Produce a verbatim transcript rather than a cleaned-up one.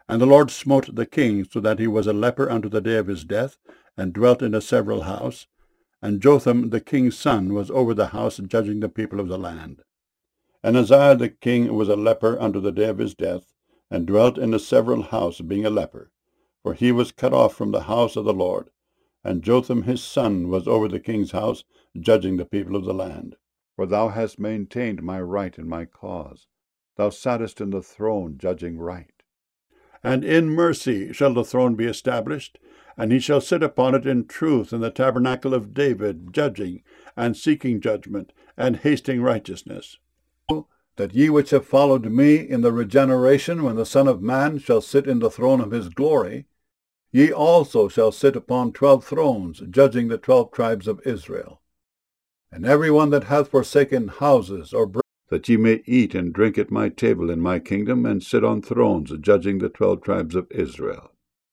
And the Lord smote the king, so that he was a leper unto the day of his death, and dwelt in a several house. And Jotham the king's son was over the house, judging the people of the land. And Uzziah the king was a leper unto the day of his death, and dwelt in a several house, being a leper, for he was cut off from the house of the Lord. And Jotham his son was over the king's house, judging the people of the land. For thou hast maintained my right in my cause. Thou sattest in the throne, judging right. And in mercy shall the throne be established, and he shall sit upon it in truth in the tabernacle of David, judging, and seeking judgment, and hasting righteousness. That ye which have followed me in the regeneration, when the Son of Man shall sit in the throne of his glory, ye also shall sit upon twelve thrones, judging the twelve tribes of Israel. And every one that hath forsaken houses or bread, that ye may eat and drink at my table in my kingdom, and sit on thrones, judging the twelve tribes of Israel.